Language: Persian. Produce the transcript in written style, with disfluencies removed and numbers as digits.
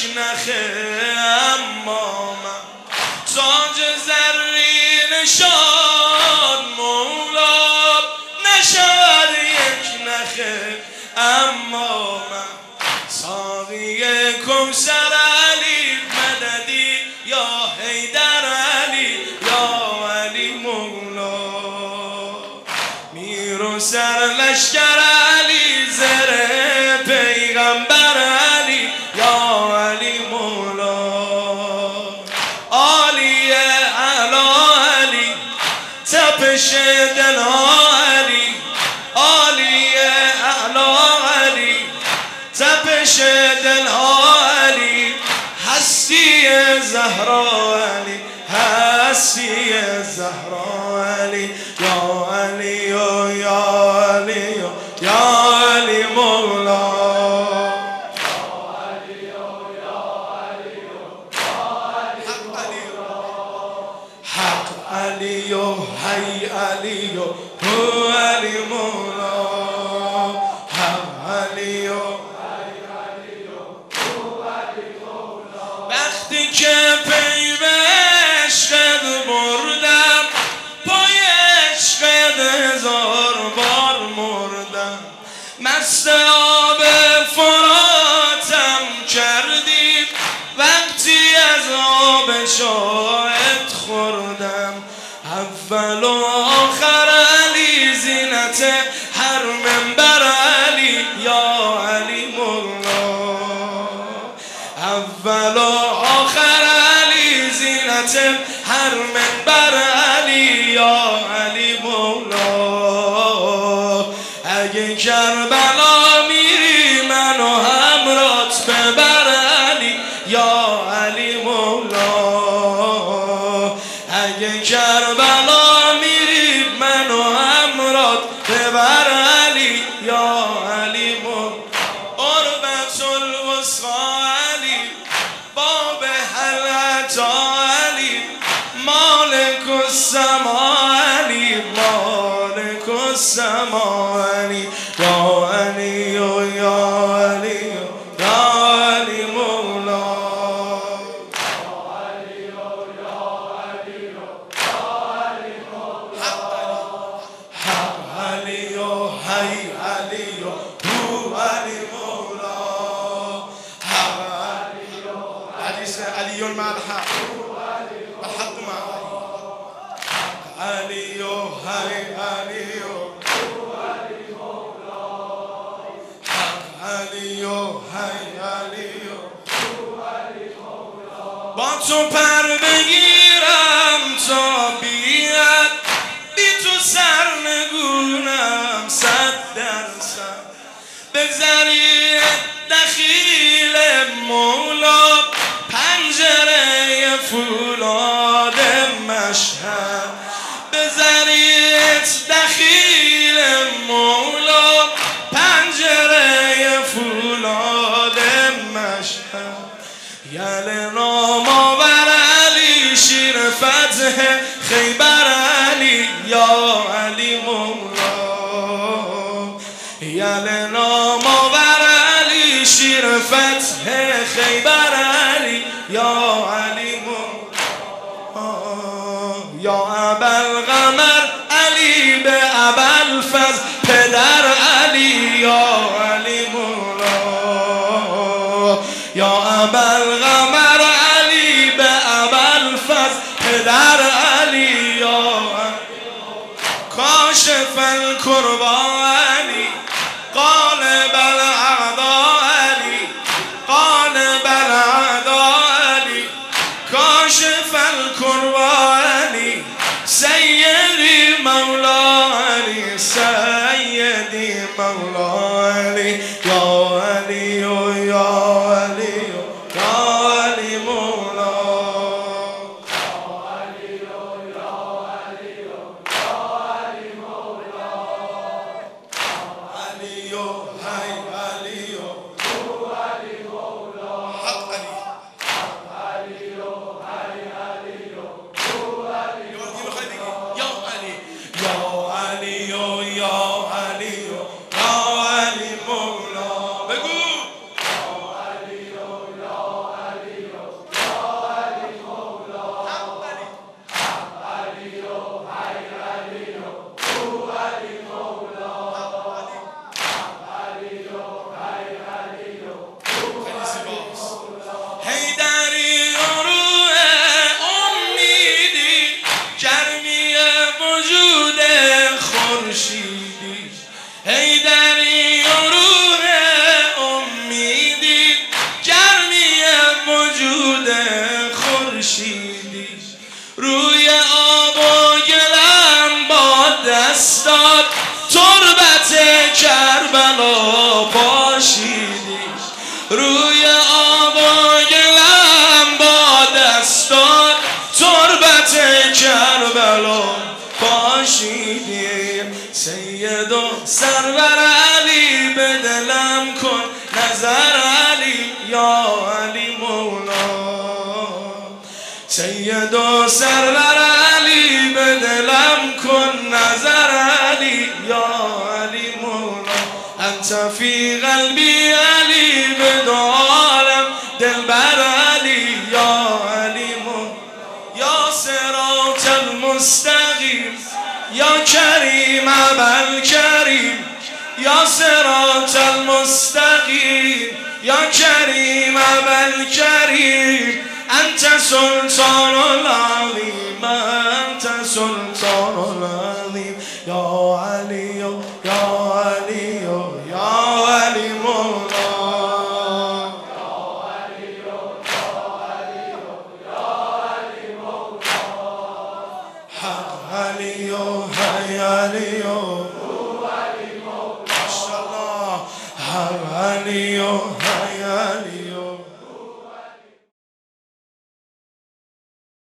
یک نخه اما من تاج زرین شاد مولا نشود یک نخه اما من ساقی کوثر علی مددی یا حیدر علی یا علی مولا میر و سرلشکر علی زره پیغمبر علی یا علی مولا عالی اعلا علی تپش دلها علی عالی اعلا علی تپش دلها علی هستی زهرا علی هستی زهرا علی یا علی یا علی یا علی مولا حق علی و حی علی و هو علی مولا حق علی و وقتی که پی به عشقت بردم پای عشقت هزار بار مردم مست آب فراتم کردی وقتی از آب شاهد خوردم اول و آخر علی زینت هر منبر علی یا علی مولا اول و آخر علی زینت هر منبر علی یا علی مولا اگه کربلا میری منو همرات ببر علی یا علی مولا اگه کربلا میری منو همرات ببر علی یا علی مولا قربت الوسطی علی باب حلعتا علی مالک السما علی مالک السما علی یا علی یا علی یا علی مولا حق علی و حی علی و هو علی مولا حدیث علی مع الحق الحق مع علی و حی علی و حق علی و حی علی و با تو پر بگیرم تا بیاد بی تو سرنگونم 100% به ذریعه دخیل مولا پنجره فولاد مشهد به ذریعه دخیل مولا پنجره فولاد مشهد یل نام آور علی شیر فتح خیبر علی یا علی مولا یل نام آور علی شیر فتح خیبر علی یا علی مولا یا ابوالقمر علی به ابوالفضل پدر علی یا علی مولا یا ابوالقمر علی به ابوالفضل پدر علی یا کاشف الکربا علی غالب الاعداء علی غالب الاعداء علی کاشف الکربا علی سیدی مولا علی سیدی مولا علی یا علی یا علی یا خورشیدی روی آب و گلم با دستات تربت کربلا پاشیدی روی آب و گلم با دستات تربت کربلا پاشیدی سید و سرور علی به دلم کن نظر علی یا علی مولا سید و سرور علی به دلم کن نظر علی یا علی مولا انت فی قلبی علی به دو عالم دلبر علی یا علی مولا یا صراط المستقیم یا کریم ابل کریم یا صراط المستقیم یا کریم ابل کریم انت سلطان العظیم انت سلطان العظیم یا علی یا علی یا علی مولا یا علی حق علی حی علی ماشاءالله حق علی